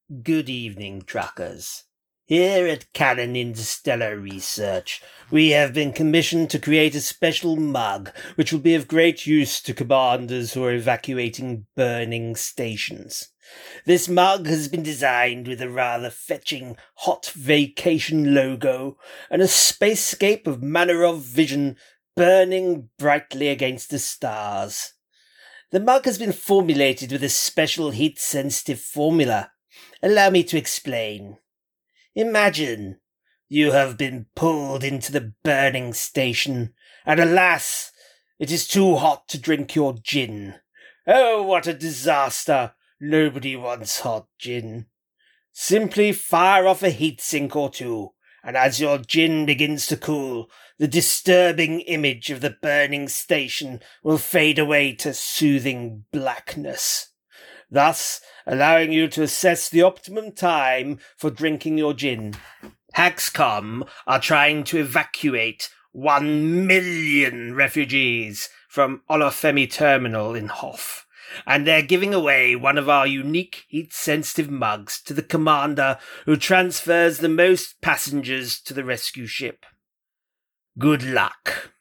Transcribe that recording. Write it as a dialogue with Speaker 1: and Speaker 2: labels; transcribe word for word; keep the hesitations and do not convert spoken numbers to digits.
Speaker 1: Good evening, truckers. Here at Cannon Interstellar Research, we have been commissioned to create a special mug which will be of great use to commanders who are evacuating burning stations. This mug has been designed with a rather fetching hot vacation logo and a spacescape of manner of vision burning brightly against the stars. The mug has been formulated with a special heat-sensitive formula. Allow me to explain. Imagine you have been pulled into the burning station, and alas, it is too hot to drink your gin. Oh, what a disaster! Nobody wants hot gin. Simply fire off a heat sink or two, and as your gin begins to cool, the disturbing image of the burning station will fade away to soothing blackness, thus allowing you to assess the optimum time for drinking your gin. Haxcom are trying to evacuate one million refugees from Olafemi Terminal in Hoth, and they're giving away one of our unique heat-sensitive mugs to the commander who transfers the most passengers to the rescue ship. Good luck.